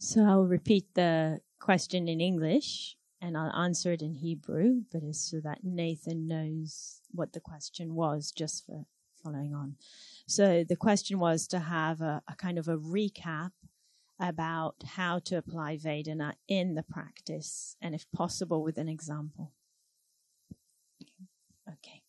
So I'll repeat the question in English and I'll answer it in Hebrew, but it's so that Nathan knows what the question was, just for following on. So the question was to have a kind of a recap about how to apply Vedana in the practice, and if possible with an example. Okay.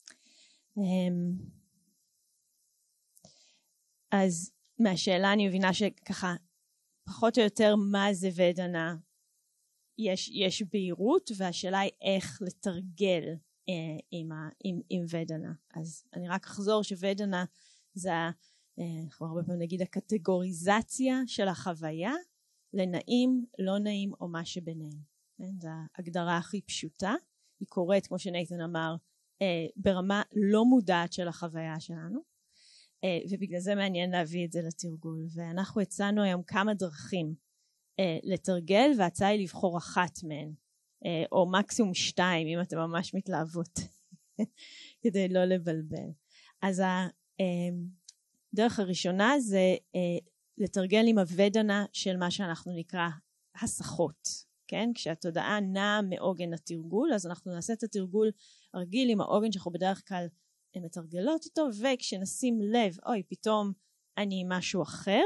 אז מהשאלה אני מבינה שככה פחות או יותר מה זה ודנה יש בהירות, והשאלה היא איך לתרגל עם ודנה. אז אני רק אחזור שוודנה זה אנחנו הרבה פעמים נגיד הקטגוריזציה של החוויה לנעים, לא נעים או מה שביניהם. זו ההגדרה הכי פשוטה, היא קורית כמו שנייתן אמר ברמה לא מודעת של החוויה שלנו, ובגלל זה מעניין להביא את זה לתרגול. ואנחנו הצענו היום כמה דרכים לתרגל, וההצעה היא לבחור אחת מהן, או מקסימום 2 אם אתם ממש מתלהבות, כדי לא לבלבל. אז הדרך הראשונה זה לתרגל עם הוודנה של מה שאנחנו נקרא הסחות, כן? כשהתודעה נעה מעוגן התרגול, אז אנחנו נעשה את התרגול הרגיל עם העוגן שאנחנו בדרך כלל מתרגלות אותו, וכשנשים לב, אוי, פתאום אני משהו אחר,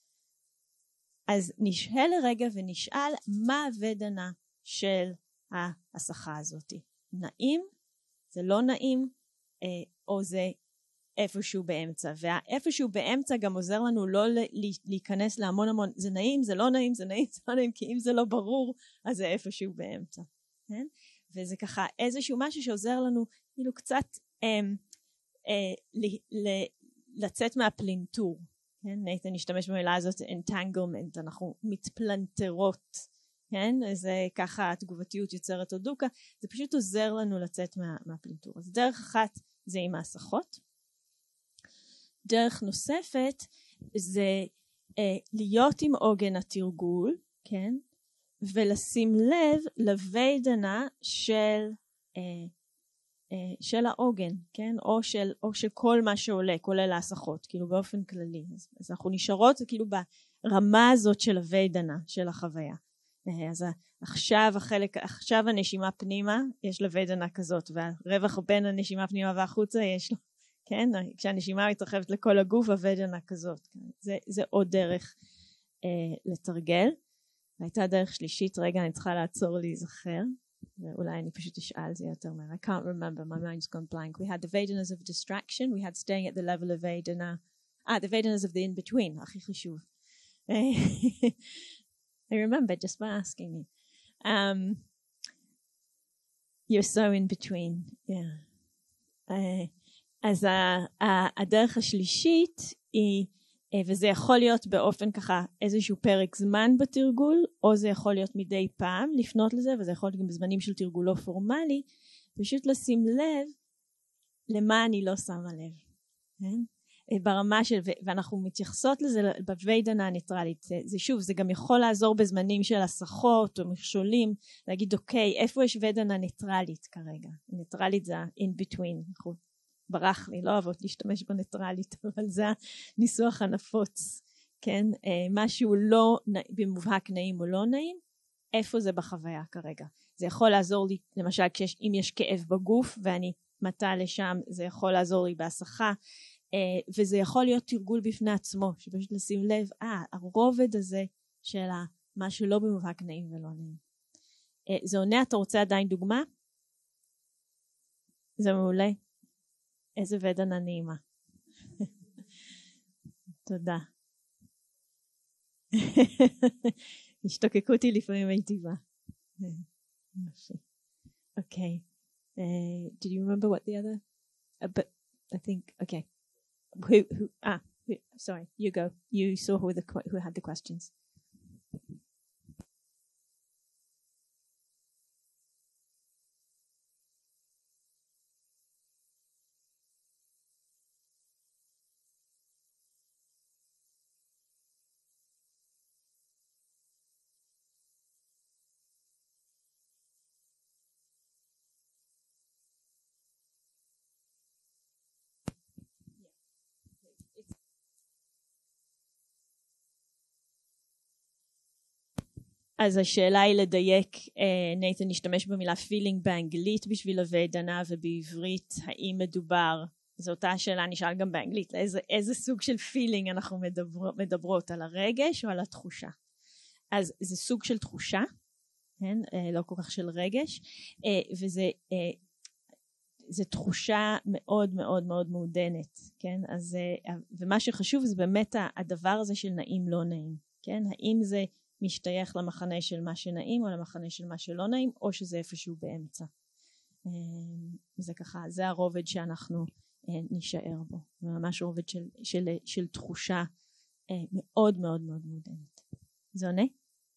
אז נשאל לרגע ונשאל מה הוודנה של ההסחה הזאת. נעים, זה לא נעים, או זה איפשהו באמצע. והאיפשהו באמצע גם עוזר לנו לא להיכנס להמון המון, זה נעים, זה לא נעים, זה נעים, זה לא נעים, כי אם זה לא ברור, אז זה איפשהו באמצע. כן? וזה ככה איזשהו משהו שעוזר לנו, כאילו קצת לצאת מהפלינטור. כן? נייתן נשתמש במילה הזאת entanglement, אנחנו מתפלנטרות, כן? זה ככה התגובתיות יוצרת עודוקה, זה פשוט עוזר לנו לצאת מהפלינטור. אז דרך אחת זה עם ההסחות. דרך נוספת זה להיות עם עוגן התרגול, כן? ולשים לב לוודנה של העוגן, כן? או של כל מה שעולה, כולל ההסחות, כאילו באופן כללי. אז אנחנו נשארות כאילו ברמה הזאת של הוודנה, של החוויה. אז עכשיו הנשימה פנימה, יש לוודנה כזאת, והרווח בין הנשימה פנימה והחוצה יש לו, כן? כשהנשימה מתרחבת לכל הגוף, הוודנה כזאת. זה עוד דרך לתרגל. והייתה דרך שלישית, רגע אני צריכה לעצור להיזכר. ואולי אני פשוט אשאל זה יותר מהר. I can't remember, my mind's gone blank. We had the Vedanas of distraction, we had staying at the level of Vedana. The Vedanas of the in-between, הכי חשוב. I remember just by asking you. You're so in between, yeah. אז הדרך השלישית היא, וזה יכול להיות באופן ככה איזשהו פרק זמן בתרגול, או זה יכול להיות מדי פעם לפנות לזה, וזה יכול להיות גם בזמנים של תרגול לא פורמלי, פשוט לשים לב למה אני לא שמה לב. כן? ברמה של, ואנחנו מתייחסות לזה בוודנה הניטרלית, זה שוב, זה גם יכול לעזור בזמנים של הסחות או מכשולים, להגיד אוקיי, איפה יש ודנה ניטרלית כרגע? ניטרלית זה in between, ברח לי, לא אוהבות להשתמש בניטרלית, אבל זה הניסוח הנפוץ, כן? משהו לא במובהק נעים או לא נעים, איפה זה בחוויה כרגע? זה יכול לעזור לי, למשל, אם יש כאב בגוף ואני מטה לשם, זה יכול לעזור לי בהסחה, וזה יכול להיות תרגול בפני עצמו, שפשוט לשים לב, הרובד הזה של מה שלא במובהק נעים ולא נעים. זה עונה, אתה רוצה עדיין דוגמה? זה מעולה. איזה ודנה נעימה. תודה. השתוקקות היא לפעמים מיטיבה. Okay. Did you remember what the other? But I think, okay. Sorry, you go. You saw who had the questions. אז השאלה היא לדייק, נייתן השתמש במילה feeling באנגלית בשביל הוודנה, ובעברית האם מדובר, זו אותה השאלה נשאל גם באנגלית, איזה סוג של feeling אנחנו מדברות, על הרגש או על התחושה. אז זה סוג של תחושה, כן? לא כל כך של רגש, וזה תחושה מאוד מאוד מאוד מעודנת, כן? אז, ומה שחשוב זה באמת הדבר הזה של נעים לא נעים, כן? האם זה משתייך למחנה של מה שנעים או למחנה של מה שלא נעים, או שזה איפשהו באמצע. זה ככה, זה הרובד שאנחנו נשאר בו, ממש רובד של תחושה מאוד מאוד מאוד מעודנת. זה עונה?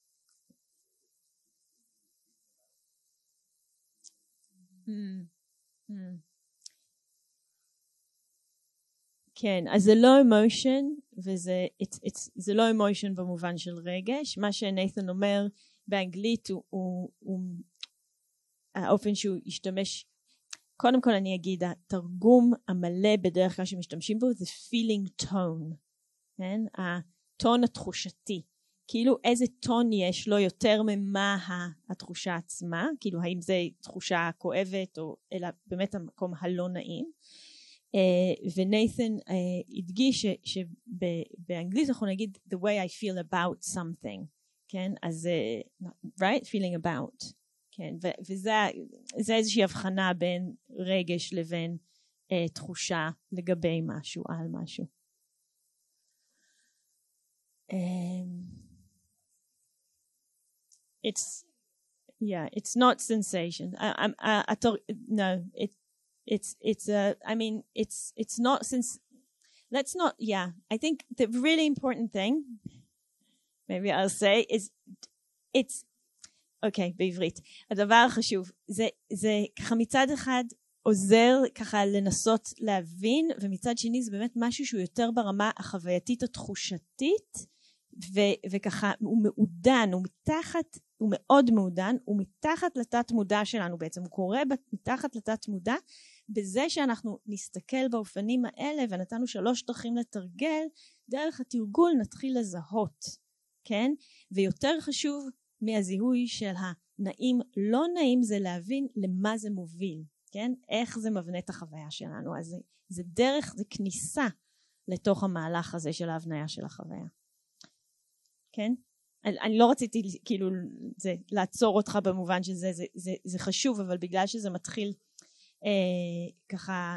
כן, אז זה לא emotion, זה לא emotion במובן של רגש. מה שנייתן אומר באנגלית הוא האופן שהוא ישתמש, קודם כל אני אגיד, התרגום המלא בדרך כלל שמשתמשים בו זה feeling tone, כן? הטון התחושתי, כאילו איזה טון יש לו יותר ממה התחושה עצמה, כאילו האם זה תחושה כואבת או אלא באמת המקום הלא נעים. ונייתן הדגיש שבאנגלית אנחנו נגיד the way I feel about something, כן? אז right, feeling about, כן? וזה איזושהי הבחנה בין רגש לבין תחושה לגבי משהו, על משהו. It's not sensation. It's not since, let's not, I think the really important thing, maybe I'll say, is it's, okay, בעברית. הדבר החשוב, זה ככה מצד אחד עוזר ככה לנסות להבין, ומצד שני זה באמת משהו שהוא יותר ברמה החווייתית התחושתית, וככה הוא מעודן, הוא מאוד מעודן, הוא מתחת לתת מודע שלנו בעצם, הוא קורה מתחת לתת מודע, בזה שאנחנו נסתכל באופנים האלה, ונתנו 3 דרכים לתרגל, דרך התרגול נתחיל לזהות, כן? ויותר חשוב מהזיהוי של הנעים לא נעים, זה להבין למה זה מוביל, כן? איך זה מבנה את החוויה שלנו, אז זה דרך, זה כניסה לתוך המהלך הזה של ההבניה של החוויה. כן? אני לא רציתי כאילו לעצור אותך במובן שזה זה חשוב, אבל בגלל שזה מתחיל ככה,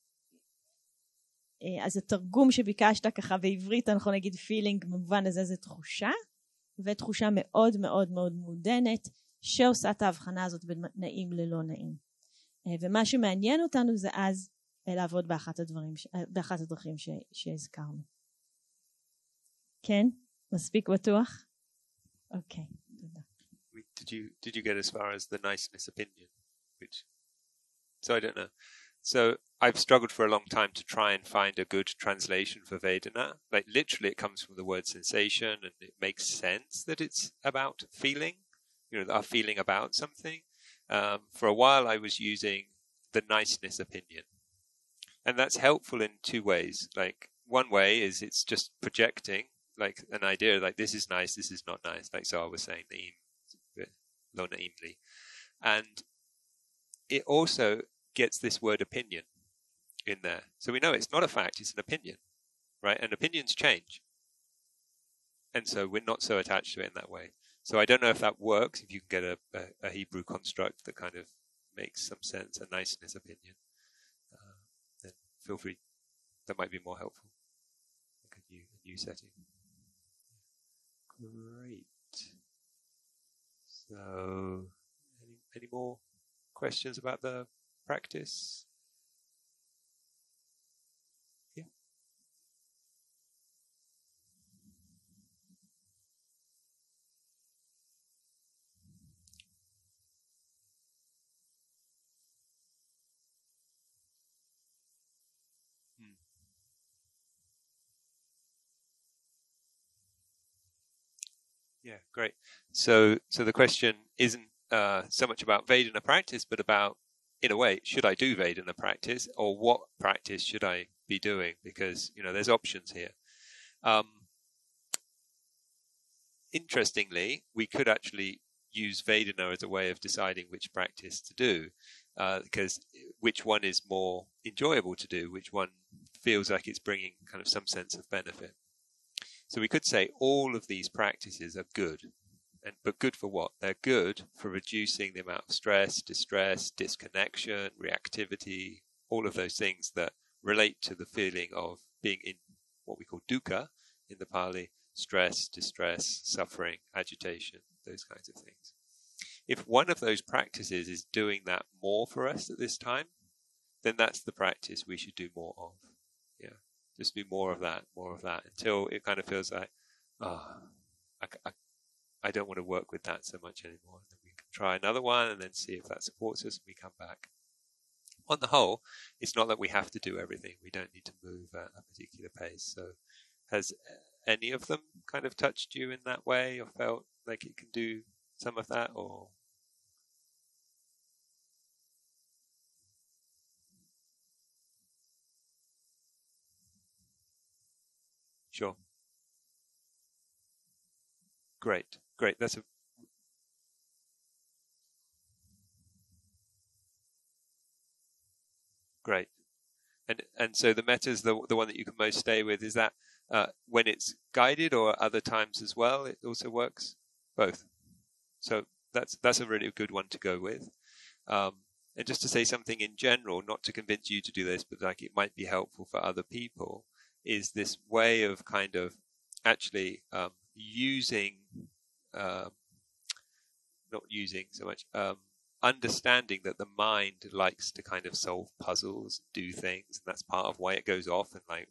אז התרגום שביקשת ככה בעברית אנחנו נגיד feeling, במובן הזה זה תחושה, ותחושה מאוד מאוד מאוד מעודנת שעושה את ההבחנה הזאת בין נעים ללא נעים. ומה שמעניין אותנו זה אז לעבוד באחת הדרכים שהזכרנו. כן? מספיק בטוח? אוקיי, תודה. Did you get as far as the niceness opinion? So I don't know. So I've struggled for a long time to try and find a good translation for Vedana. Like literally it comes from the word sensation, and it makes sense that it's about feeling, our feeling about something. For a while I was using the niceness opinion. And that's helpful in 2 ways. Like one way is it's just projecting like an idea, like this is nice, this is not nice, like Zara was saying, lo naimli. And it also gets this word opinion in there. So we know it's not a fact, it's an opinion, right? And opinions change. And so we're not so attached to it in that way. So I don't know if that works, if you can get a Hebrew construct that kind of makes some sense, a niceness opinion. Then feel free, that might be more helpful. Like a new setting. Great. So, any more questions about the practice? Yeah. Yeah, great. So the question isn't so much about Vedana practice, but about, in a way, should I do Vedana practice, or what practice should I be doing? Because there's options here. interestingly, we could actually use Vedana as a way of deciding which practice to do, because which one is more enjoyable to do, which one feels like it's bringing kind of some sense of benefit. So we could say all of these practices are good, but good for what? They're good for reducing the amount of stress, distress, disconnection, reactivity, all of those things that relate to the feeling of being in what we call dukkha in the Pali, stress, distress, suffering, agitation, those kinds of things. If one of those practices is doing that more for us at this time, then that's the practice we should do more of. Yeah, just do more of that, until it kind of feels like, I don't want to work with that so much anymore. And then we can try another one and then see if that supports us and we come back. On the whole, it's not that we have to do everything. We don't need to move at a particular pace. So has any of them kind of touched you in that way or felt like it can do some of that? Or sure. Great. That's great. And so the metta is the one that you can most stay with. Is that when it's guided, or other times as well? It also works both. So that's a really good one to go with. And just to say something in general, not to convince you to do this, but like it might be helpful for other people, is this way of kind of actually using, not using so much, understanding that the mind likes to kind of solve puzzles, do things, and that's part of why it goes off and like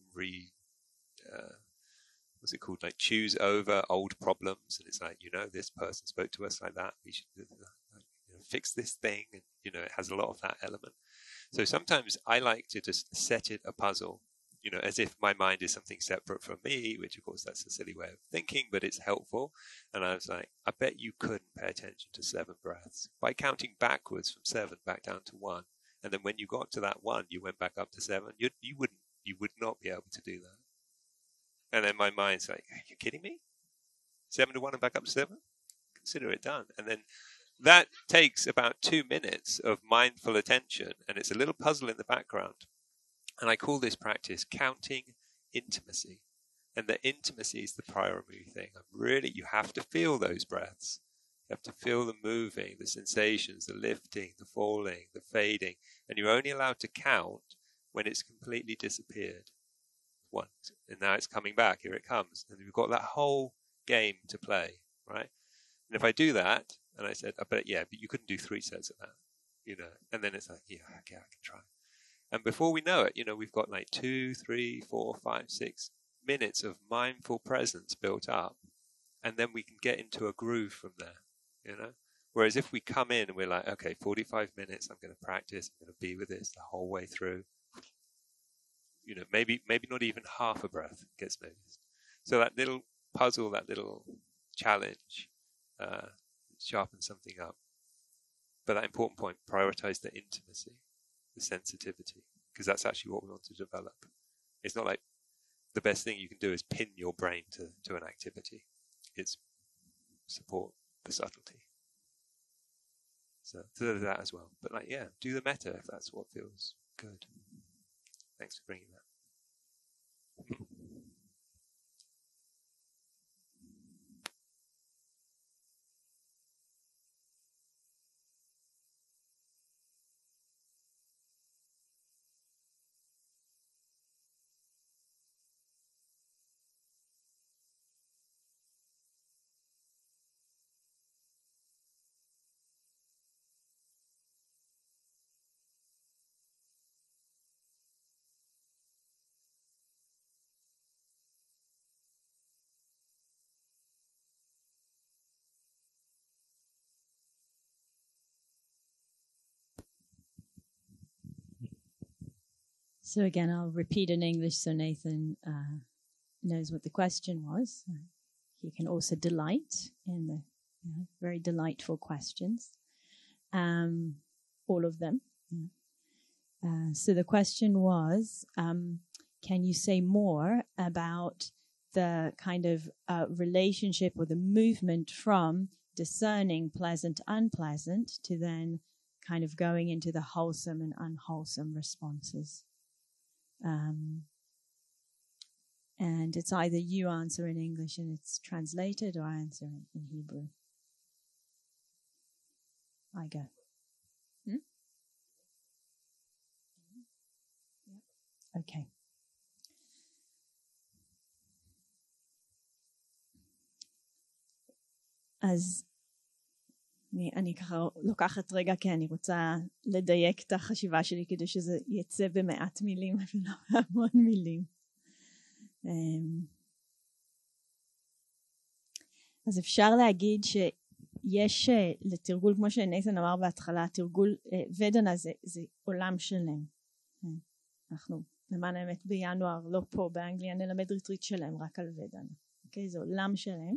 what's it called? Like choose over old problems, and it's like, this person spoke to us like that. We should fix this thing, and it has a lot of that element. So sometimes I like to just set it a puzzle, as if my mind is something separate from me, which of course that's a silly way of thinking, but it's helpful. And I was like, I bet you couldn't pay attention to 7 breaths by counting backwards from 7 back down to 1. And then when you got to that 1, you went back up to 7. You would not be able to do that. And then my mind's like, are you kidding me? 7 to 1 and back up to 7? Consider it done. And then that takes about 2 minutes of mindful attention, and it's a little puzzle in the background. And I call this practice counting intimacy. And the intimacy is the primary thing. You have to feel those breaths. You have to feel them moving, the sensations, the lifting, the falling, the fading. And you're only allowed to count when it's completely disappeared. Once. And now it's coming back. Here it comes. And we've got that whole game to play, right? And if I do that, and I said, but you couldn't do 3 sets of that, And then it's like, okay, I can try. And before we know it, we've got like 2, 3, 4, 5, 6 minutes of mindful presence built up. And then we can get into a groove from there, Whereas if we come in and we're like, okay, 45 minutes, I'm going to practice, I'm going to be with this the whole way through. Maybe not even half a breath gets noticed. So that little puzzle, that little challenge, sharpens something up. But that important point, prioritize the intimacy, the sensitivity, because that's actually what we want to develop. It's not like the best thing you can do is pin your brain to an activity. It's support the subtlety. So there's that as well. But do the metta if that's what feels good. Thanks for bringing that. So again, I'll repeat in English so Nathan knows what the question was. He can also delight in the very delightful questions, all of them. So the question was, can you say more about the kind of relationship or the movement from discerning pleasant, unpleasant to then kind of going into the wholesome and unwholesome responses. And it's either you answer in English and it's translated, or I answer in Hebrew. I go. Okay. אז אני ככה לוקחת רגע, כי אני רוצה לדייק את החשיבה שלי כדי שזה יצא במעט מילים ולא בהמון מילים. אז אפשר להגיד שיש לתרגול, כמו שנייתן אמר בהתחלה, תרגול ודנה זה עולם שלם. אנחנו למען האמת בינואר לא פה באנגליה נלמד ריטריט שלם רק על ודנה. אוקיי? זה עולם שלם.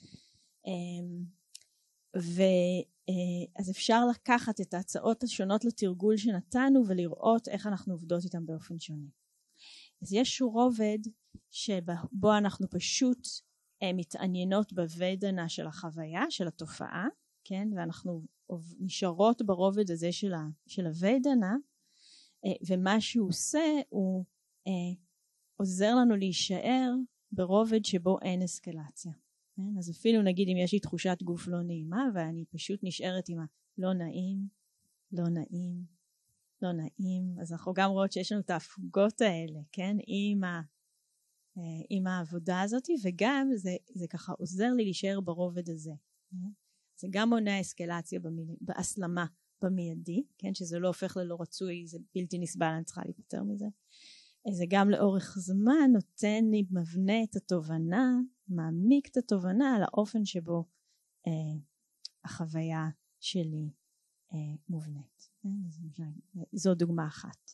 אז אפשר לקחת את ההצעות השונות לתרגול שנתנו ולראות איך אנחנו עובדות איתם באופן שונה. אז יש רובד שבו אנחנו פשוט מתעניינות בוודנה של החוויה, של התופעה, כן? ואנחנו נשארות ברובד הזה של הוודנה, ומה שהוא עושה הוא עוזר לנו להישאר ברובד שבו אין אסקלציה. כן? אז אפילו נגיד אם יש לי תחושת גוף לא נעימה ואני פשוט נשארת עם הלא נעים, לא נעים, לא נעים, אז אנחנו גם רואות שיש לנו את ההפוגות האלה, כן? עם העבודה הזאת, וגם זה ככה עוזר לי להישאר ברובד הזה. זה גם מונע אסקלציה בהסלמה במיידי, כן? שזה לא הופך ללא רצוי, זה בלתי נסבל, אני צריכה להיפטר מזה. זה גם לאורך זמן נותן לי, מבנה את התובנה, מעמיק את התובנה על האופן שבו החוויה שלי מובנית. זו דוגמה אחת.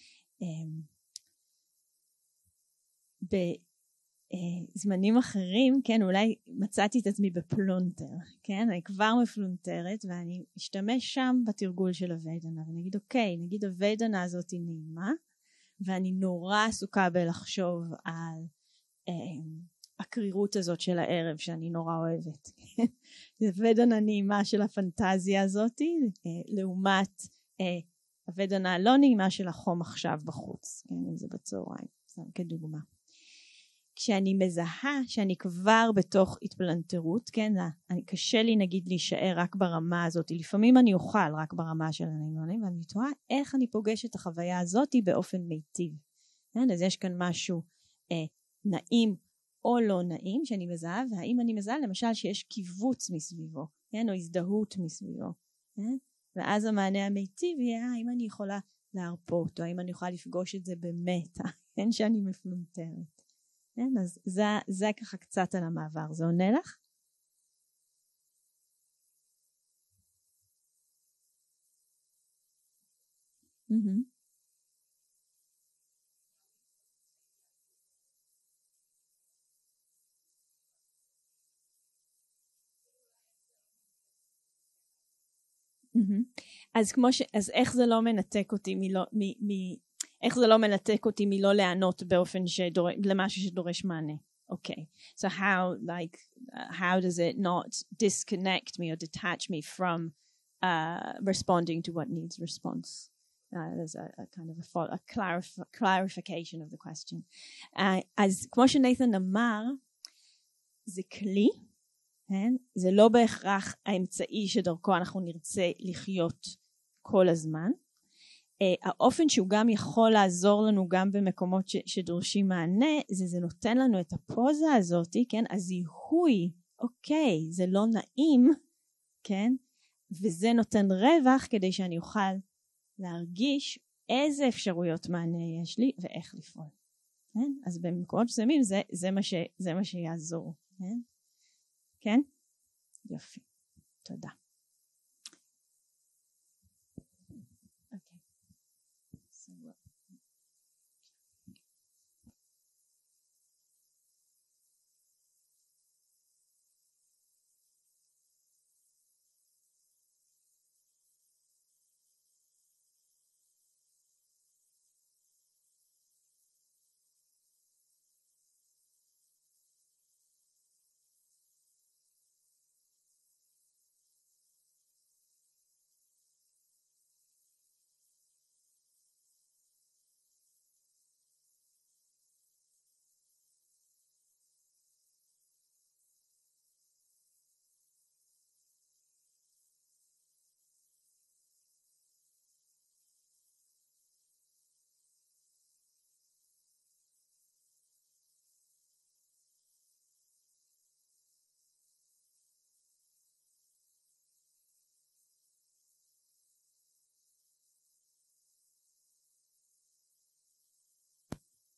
בזמנים אחרים, כן, אולי מצאתי את עצמי בפלונטר, כן, אני כבר מפלונטרת ואני אשתמש שם בתרגול של הוודנה, ואני אגיד אוקיי, נגיד הוודנה הזאת היא נעימה, ואני נורא עסוקה בלחשוב על הקרירות הזאת של הערב שאני נורא אוהבת. זה ודנה נעימה של הפנטזיה הזאת, לעומת הוודנה הלא נעימה של החום עכשיו בחוץ, כן, אם זה בצהריים, כדוגמה. כשאני מזהה שאני כבר בתוך התפלנטרות, כן, קשה לי נגיד להישאר רק ברמה הזאת, לפעמים אני אוכל רק ברמה של הנעימונים, ואני תוהה איך אני פוגשת את החוויה הזאת באופן מיטיב. כן, אז יש כאן משהו נעים או לא נעים שאני מזהה, והאם אני מזהה למשל שיש קיבוץ מסביבו, כן, או הזדהות מסביבו, כן? ואז המענה המיטיב יהיה, האם אני יכולה להרפות, או האם אני יכולה לפגוש את זה באמת, כן, שאני מפלונטרת. כן, אז זה ככה קצת על המעבר. זה עונה לך? אז איך זה לא מנתק אותי איך זה לא מנתק אותי מלא לענות באופן למשהו שדורש מענה? Okay, so how does it not disconnect me or detach me from responding to what needs response? There's a kind of a clarification of the question. אז כמו שנייתן אמר, זה כלי, זה לא בהכרח האמצעי שדרכו אנחנו נרצה לחיות כל הזמן. האופן שהוא גם יכול לעזור לנו גם במקומות שדורשים מענה, זה נותן לנו את הפוזה הזאת, כן? הזיהוי, אוקיי, זה לא נעים, כן? וזה נותן רווח כדי שאני אוכל להרגיש איזה אפשרויות מענה יש לי ואיך לפעול. כן? אז במקומות מסוימים זה מה שיעזור. כן? כן? יופי. תודה.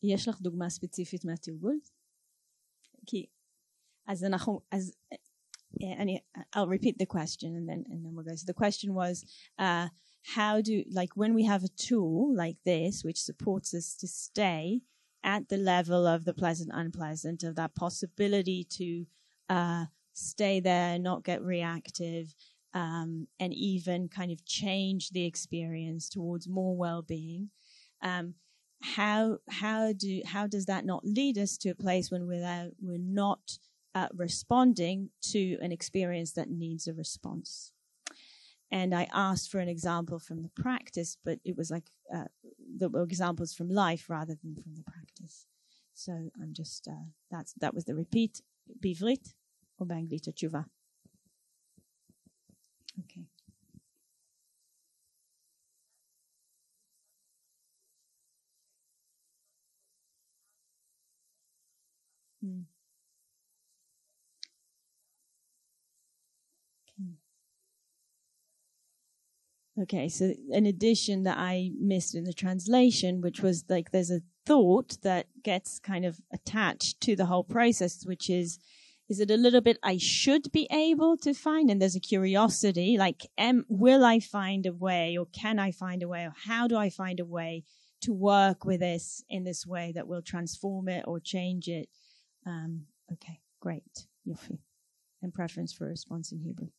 יש לך דוגמה ספציפית מהתרגול? כי אז I'll repeat the question and then we'll go. So the question was, how do, like when we have a tool like this which supports us to stay at the level of the pleasant, unpleasant, of that possibility to stay there, not get reactive, and even kind of change the experience towards more well-being. How does that not lead us to a place when we're not responding to an experience that needs a response? And I asked for an example from the practice, but it was like the examples from life rather than from the practice. So I'm just that was the repeat. בעברית או באנגלית התשובה? Okay. Okay, so an addition that I missed in the translation, which was like there's a thought that gets kind of attached to the whole process, which is it a little bit I should be able to find, and there's a curiosity, like will I find a way, or can I find a way, or how do I find a way to work with this in this way that will transform it or change it? Okay, great. Yofi. And preference for a response in Hebrew.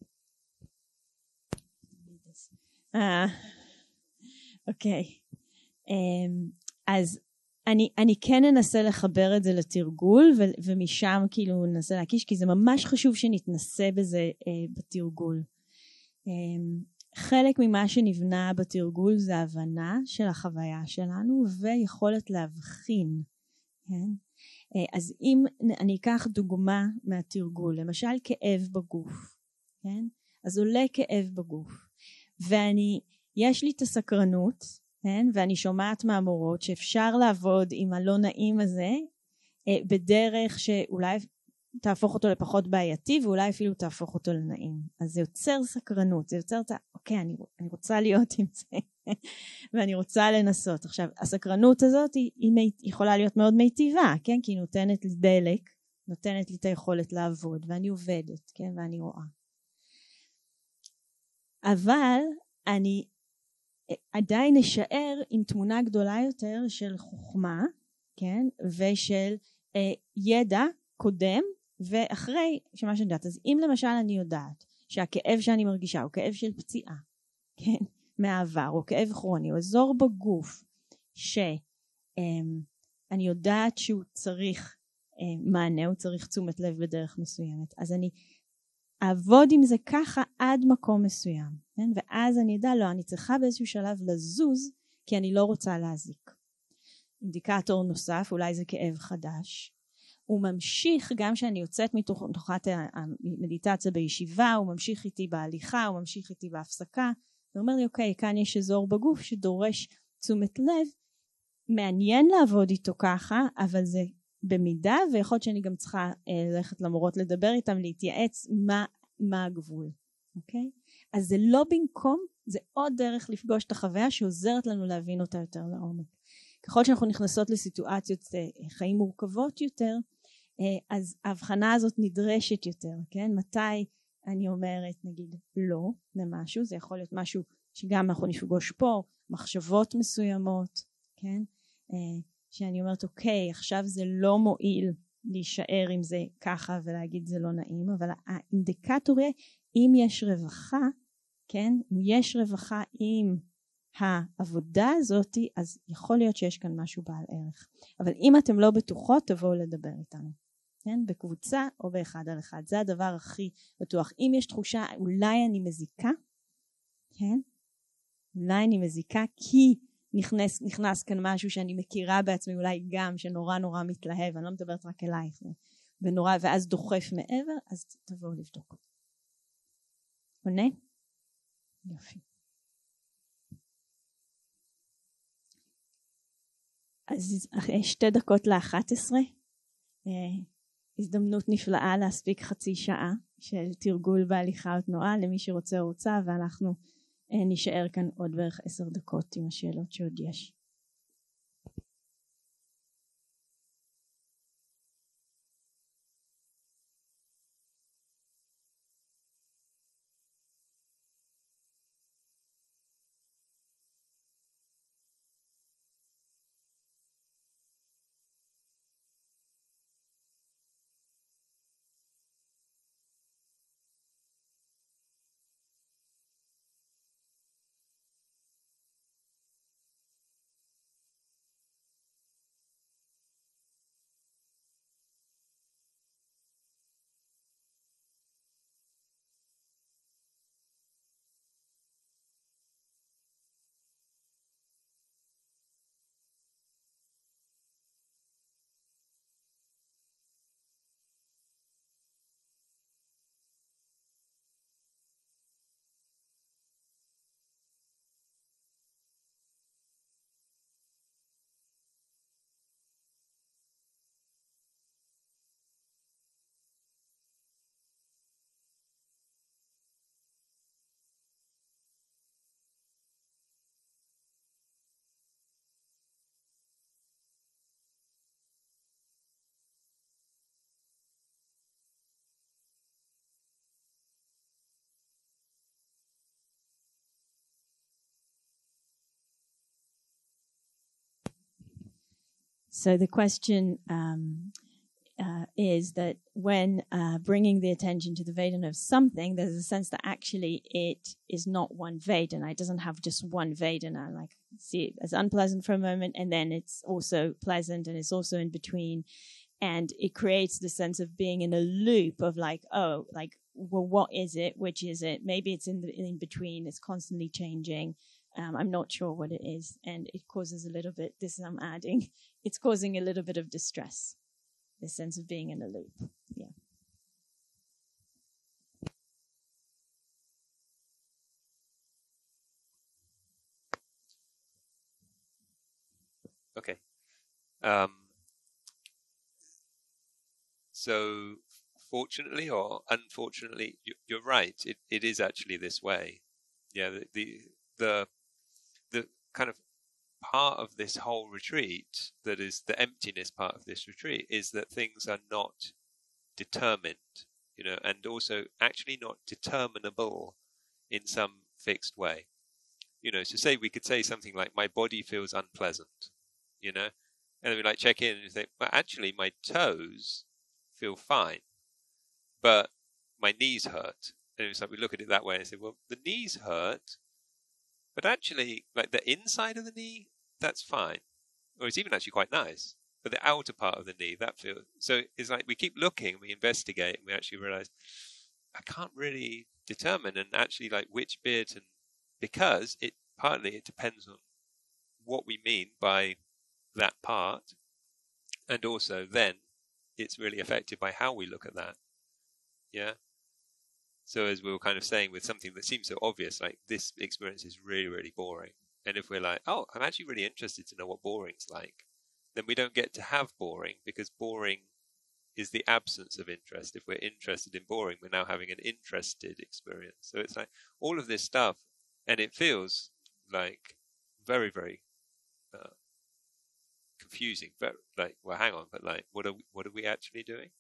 אוקיי. אז אני כן אנסה לחבר את זה לתרגול, ומשם כאילו ננסה להקיש, כי זה ממש חשוב שנתנסה בזה בתרגול. חלק ממה שנבנה בתרגול זה הבנה של החוויה שלנו, ויכולת להבחין. כן? אז אם אני אקח דוגמה מהתרגול, למשל כאב בגוף. כן? אז עולה כאב בגוף. יש לי את הסקרנות, כן? ואני שומעת מהמורות שאפשר לעבוד עם הלא נעים הזה, בדרך שאולי תהפוך אותו לפחות בעייתי, ואולי אפילו תהפוך אותו לנעים. אז זה יוצר סקרנות, זה יוצר אוקיי, אני רוצה להיות עם זה, ואני רוצה לנסות. עכשיו, הסקרנות הזאת היא יכולה להיות מאוד מיטיבה, כן? כי היא נותנת לי דלק, נותנת לי את היכולת לעבוד, ואני עובדת, כן? ואני רואה. אבל אני עדיין אשאר עם תמונה גדולה יותר של חוכמה, כן? ושל ידע קודם ואחרי שמה שאני יודעת. אז אם למשל אני יודעת שהכאב שאני מרגישה הוא כאב של פציעה, כן? מהעבר, או כאב כרוני, או אזור בגוף שאני יודעת שהוא צריך מענה, הוא צריך תשומת לב בדרך מסוימת. אז אני אעבוד עם זה ככה עד מקום מסוים, כן? ואז אני יודע, לא, אני צריכה באיזשהו שלב לזוז, כי אני לא רוצה להזיק. אינדיקטור נוסף, אולי זה כאב חדש. הוא ממשיך, גם שאני יוצאת מתוכת המדיטציה בישיבה, הוא ממשיך איתי בהליכה, הוא ממשיך איתי בהפסקה, הוא אומר לי, אוקיי, כאן יש אזור בגוף שדורש תשומת לב, מעניין לעבוד איתו ככה, אבל זה במידה, ויכול להיות שאני גם צריכה ללכת למורות לדבר איתם, להתייעץ מה הגבול, אוקיי? אז זה לא במקום, זה עוד דרך לפגוש את החוויה שעוזרת לנו להבין אותה יותר לעומק. ככל שאנחנו נכנסות לסיטואציות חיים מורכבות יותר, אז ההבחנה הזאת נדרשת יותר, כן? מתי אני אומרת, נגיד, לא למשהו, זה יכול להיות משהו שגם אנחנו נפגוש פה, מחשבות מסוימות, כן? שאני אומרת, אוקיי, עכשיו זה לא מועיל להישאר עם זה ככה ולהגיד זה לא נעים, אבל האינדיקטור יהיה, אם יש רווחה, כן? אם יש רווחה עם העבודה הזאת, אז יכול להיות שיש כאן משהו בעל ערך. אבל אם אתם לא בטוחות, תבואו לדבר איתנו. כן? בקבוצה או באחד על אחד. זה הדבר הכי בטוח. אם יש תחושה, אולי אני מזיקה, כן? אולי אני מזיקה כי נכנס כאן משהו שאני מכירה בעצמי, אולי גם שנורא נורא מתלהב, אני לא מדברת רק אלייך, ונורא, ואז דוחף מעבר, אז תבואו לבדוק. עונה? יופי. אז 2:50, הזדמנות נפלאה להספיק חצי שעה של תרגול בהליכה או תנועה למי שרוצה או רוצה, ואנחנו נשאר כאן עוד בערך 10 דקות עם השאלות שעוד יש. So the question is that when bringing the attention to the Vedana of something, there's a sense that actually it is not one Vedana. It doesn't have just one Vedana. Like, see it as unpleasant for a moment, and then it's also pleasant, and it's also in between. And it creates the sense of being in a loop of like, oh, like, well, what is it? Which is it? Maybe it's in between. It's constantly changing. I'm not sure what it is. And it causes a little bit, this I'm adding, it's causing a little bit of distress. This sense of being in a loop. Yeah. Okay. So fortunately or unfortunately, you're right. It is actually this way. Yeah. The kind of part of this whole retreat, that is the emptiness part of this retreat, is that things are not determined, and also actually not determinable in some fixed way. So say we could say something like, my body feels unpleasant, and then we like check in and think, well, actually my toes feel fine, but my knees hurt. And it's like we look at it that way and say, well, the knees hurt, but actually, like the inside of the knee, that's fine, or it's even actually quite nice. But the outer part of the knee, that feels so. It's like we keep looking, we investigate, and we actually realize I can't really determine, and actually like which bit, and because it depends on what we mean by that part, and also then it's really affected by how we look at that. Yeah. So as we were kind of saying, with something that seems so obvious, like this experience is really, really boring. And if we're like, oh, I'm actually really interested to know what boring's like, then we don't get to have boring, because boring is the absence of interest. If we're interested in boring, we're now having an interested experience. So it's like all of this stuff, and it feels like very, very confusing. Very, like, well, hang on, but like, what are we actually doing?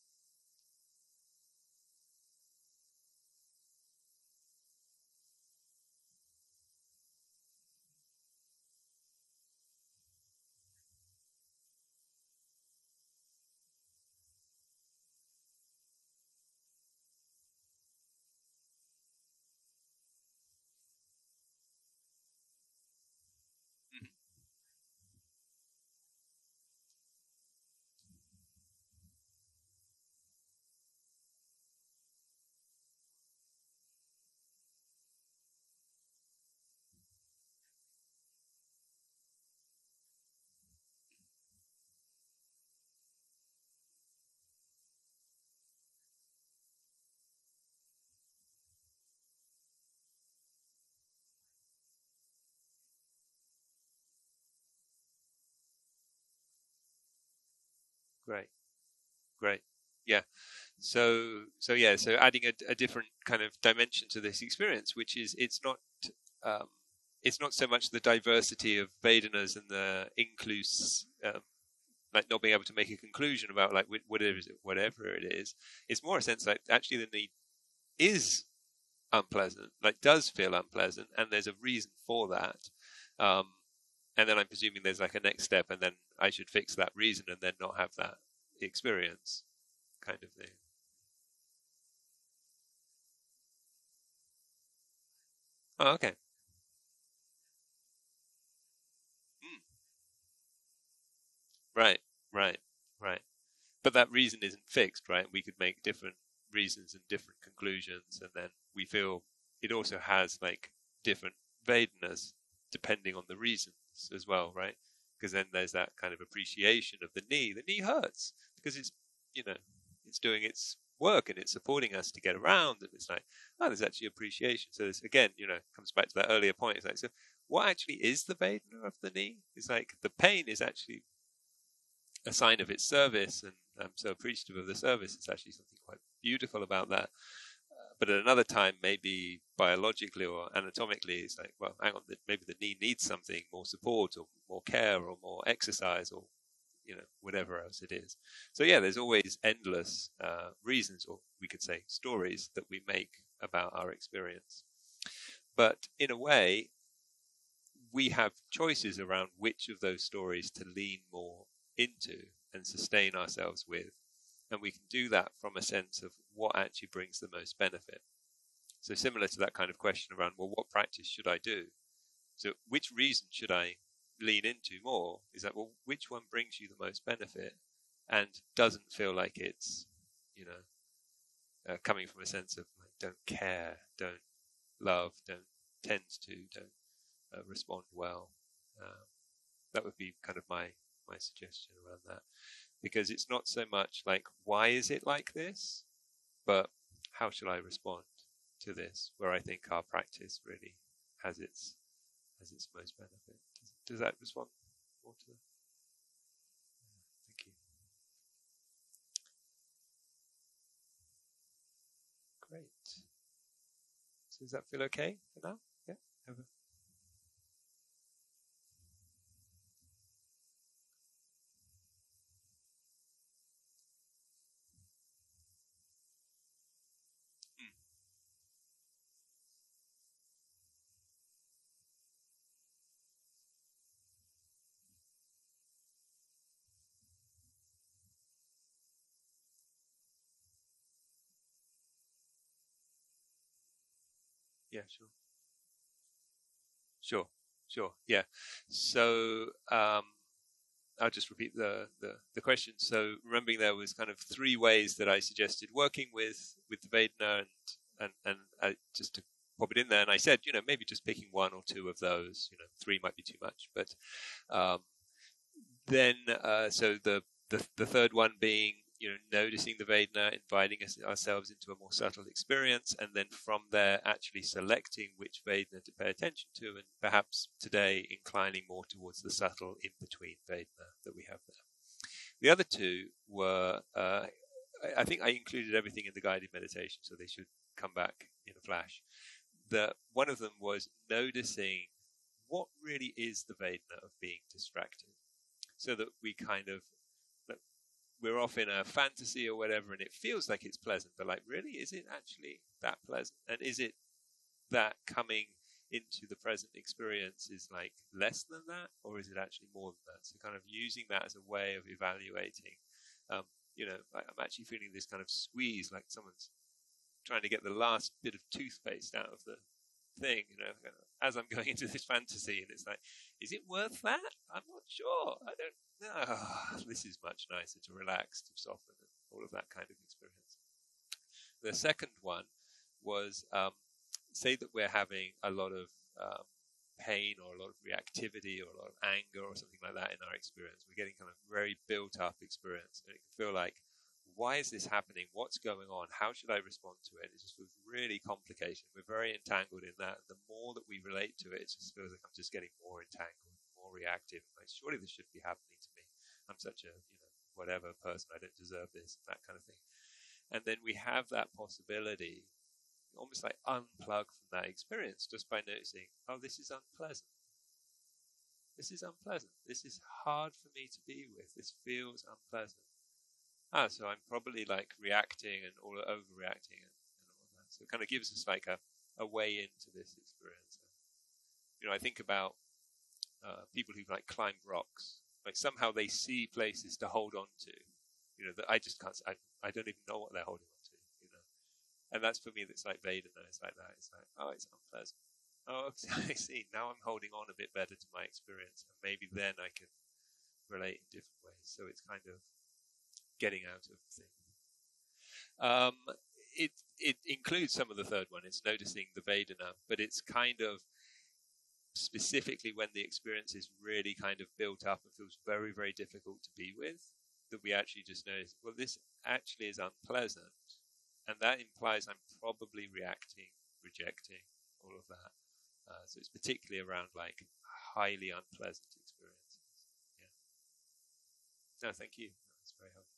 Great. Yeah. So adding a different kind of dimension to this experience, which is it's not so much the diversity of Vedanas and the incluse, like not being able to make a conclusion about like whatever it is. It's more a sense like actually the need is unpleasant, like does feel unpleasant, and there's a reason for that. And then I'm presuming there's like a next step, and then I should fix that reason and then not have that experience, kind of thing. Oh, okay. Mm. Right, right, right. But that reason isn't fixed, right? We could make different reasons and different conclusions, and then we feel it also has like different Vedanas depending on the reasons as well, right? Because then there's that kind of appreciation of the knee. The knee hurts because it's, it's doing its work and it's supporting us to get around, and it's like, oh, there's actually appreciation. So this again, comes back to that earlier point. It's like, so what actually is the Vedana of the knee? It's like the pain is actually a sign of its service, and I'm so appreciative of the service. It's actually something quite beautiful about that. But at another time, maybe biologically or anatomically, it's like, well, hang on, maybe the knee needs something more support or more care or more exercise or whatever else it is. So yeah, there's always endless reasons, or we could say stories, that we make about our experience. But in a way, we have choices around which of those stories to lean more into and sustain ourselves with. And we can do that from a sense of what actually brings the most benefit. So similar to that kind of question around, well, what practice should I do? So which reason should I lean into more? Is that, well, which one brings you the most benefit and doesn't feel like it's, coming from a sense of like, don't care, don't love, don't tend to, don't respond well. That would be kind of my suggestion around that. Because it's not so much like, why is it like this? But how shall I respond to this? Where I think our practice really has its most benefit. Does that respond more to that? Thank you. Great. So does that feel okay for now? Yeah? Over. Yeah, sure. Yeah. So I'll just repeat the question. So remembering there was kind of 3 ways that I suggested working with the Vedana, and I, just to pop it in there, and I said, maybe just picking 1 or 2 of those. 3 might be too much, but then so the third one being noticing the Vedana, inviting ourselves into a more subtle experience, and then from there actually selecting which Vedana to pay attention to, and perhaps today inclining more towards the subtle in-between Vedana that we have there. The other 2 were, I think I included everything in the guided meditation, so they should come back in a flash. One of them was noticing what really is the Vedana of being distracted, so that we kind of, we're off in a fantasy or whatever, and it feels like it's pleasant, but like, really, is it actually that pleasant? And is it that coming into the present experience is like less than that, or is it actually more than that? So kind of using that as a way of evaluating. I'm actually feeling this kind of squeeze, like someone's trying to get the last bit of toothpaste out of the thing, as I'm going into this fantasy, and it's like, is it worth that? I'm not sure. I don't know. This is much nicer to relax, to soften, and all of that kind of experience. The second one was, say that we're having a lot of pain or a lot of reactivity or a lot of anger or something like that in our experience. We're getting kind of very built up experience, and it can feel like, why is this happening? What's going on? How should I respond to it? It just feels really complicated. We're very entangled in that. The more that we relate to it, it just feels like I'm just getting more entangled, more reactive. Like, surely this should be happening to me. I'm such a, whatever person. I don't deserve this, that kind of thing. And then we have that possibility, almost like unplug from that experience just by noticing, oh, this is unpleasant. This is unpleasant. This is hard for me to be with. This feels unpleasant. So I'm probably like reacting and all overreacting and all of that. So it kind of gives us like a way into this experience. I think about people who like climb rocks. Like somehow they see places to hold on to. That I just can't. I don't even know what they're holding on to. And that's for me. That's like Vedana. It's like that. It's like, oh, it's unpleasant. Oh, I see. Now I'm holding on a bit better to my experience, and maybe then I can relate in different ways. So it's kind of getting out of things. It includes some of the third one. It's noticing the Vedana, but it's kind of specifically when the experience is really kind of built up and feels very, very difficult to be with, that we actually just notice, well, this actually is unpleasant, and that implies I'm probably reacting, rejecting, all of that. So it's particularly around like highly unpleasant experiences. Yeah. No, thank you. That's very helpful.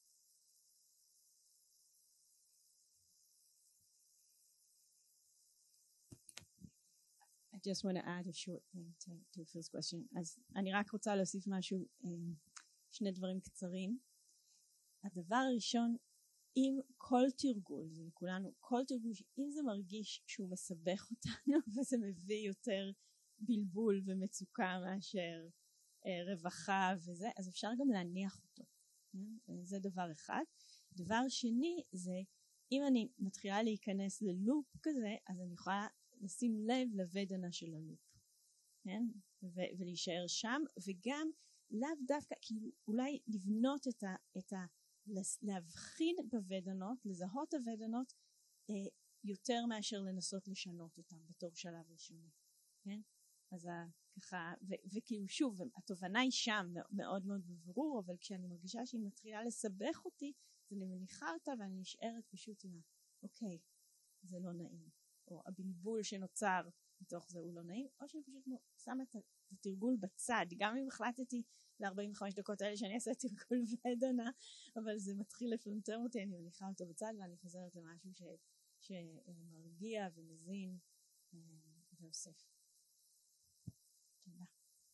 I just want to add a short thing to Phil's question. אז אני רק רוצה להוסיף משהו, 2 דברים קצרים. הדבר הראשון, אם כל תרגול, זה לכולנו, כל תרגול, אם זה מרגיש שהוא מסבך אותנו וזה מביא יותר בלבול ומצוקה מאשר רווחה וזה, אז אפשר גם להניח אותו. זה דבר אחד. דבר שני זה, אם אני מתחילה להיכנס ללופ כזה, אז אני יכולה לשים לב לוודנה של הלופ. כן? ולהישאר שם, וגם לאו דווקא, כאילו אולי לבנות להבחין בוודנות, לזהות הוודנות, יותר מאשר לנסות לשנות אותם בתור שלב ראשוני. כן? אז ככה, וכאילו שוב, התובנה היא שם מאוד מאוד בברור, אבל כשאני מרגישה שהיא מתחילה לסבך אותי, אז אני מניחה אותה ואני נשארת פשוט עם אוקיי, זה לא נעים. או הבלבול שנוצר מתוך זה הוא לא נעים, או שאני פשוט שמה את התרגול בצד, גם אם החלטתי ל-45 דקות האלה שאני אעשה תרגול ודנה, אבל זה מתחיל לפלנטר אותי, אני מניחה אותו בצד ואני חוזרת למשהו שמרגיע ומזין ואוסף. תודה.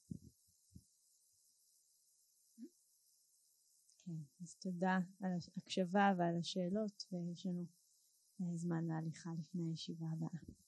כן, אז תודה על ההקשבה ועל השאלות, ויש לנו זמן להליכה לפני הישיבה הבאה.